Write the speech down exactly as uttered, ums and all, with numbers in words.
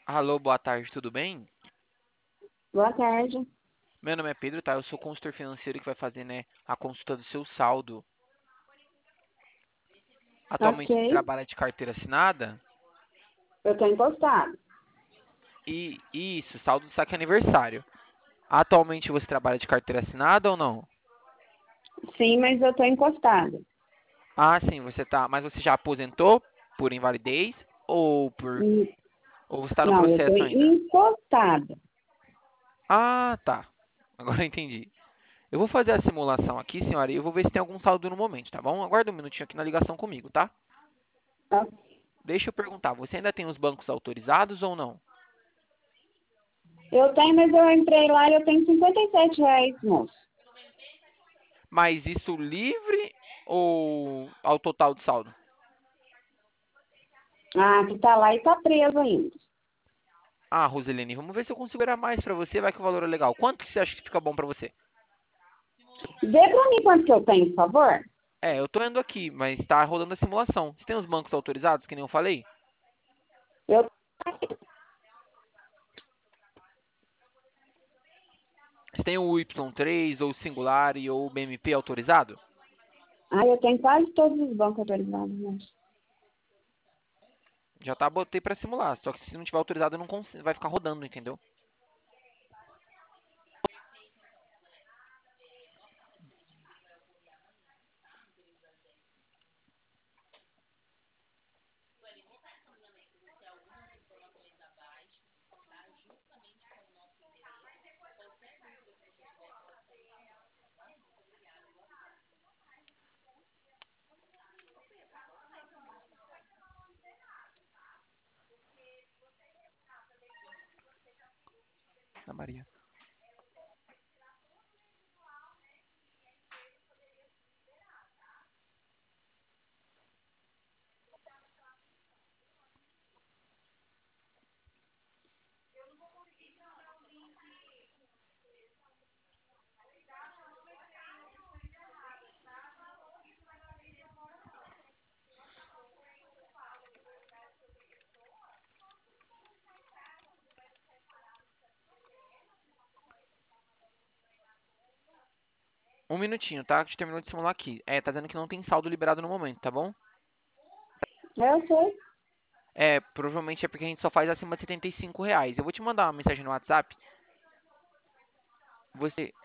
Alô, boa tarde, tudo bem? Boa tarde. Meu nome é Pedro, tá? Eu sou consultor financeiro que vai fazer, né, a consulta do seu saldo. Ok. Atualmente você trabalha de carteira assinada? Eu tô encostado. E isso, saldo do saque aniversário. Atualmente você trabalha de carteira assinada ou não? Sim, mas eu tô encostada. Ah, sim, você tá, mas você já aposentou por invalidez ou por Hum, ou você está no Não, eu tô processo ainda? encostada. Ah, tá. Agora eu entendi. Eu vou fazer a simulação aqui, senhora, e eu vou ver se tem algum saldo no momento, tá bom? Aguarda um minutinho aqui na ligação comigo, tá? Tá? Deixa eu perguntar, você ainda tem os bancos autorizados ou não? Eu tenho, mas eu entrei lá e eu tenho cinquenta e sete reais, moço. Mas isso livre ou ao total de saldo? Ah, que tá lá e tá preso ainda. Ah, Roselene, vamos ver se eu consigo era mais pra você, vai que o valor é legal. Quanto que você acha que fica bom pra você? Vê pra mim quanto que eu tenho, por favor. É, eu tô indo aqui, mas tá rolando a simulação. Você tem os bancos autorizados, que nem eu falei? Eu, Você tem o Y três, ou o Singular, ou o B M P autorizado? ah, eu tenho quase todos os bancos autorizados, moço. Já tá, botei pra simular, só que se não tiver autorizado, não consigo, vai ficar rodando, entendeu? Na Maria. Um minutinho, tá? Que a gente terminou de simular aqui. É, tá dizendo que não tem saldo liberado no momento, tá bom? Eu sei. É, provavelmente é porque a gente só faz acima de setenta e cinco reais. Eu vou te mandar uma mensagem no WhatsApp. Você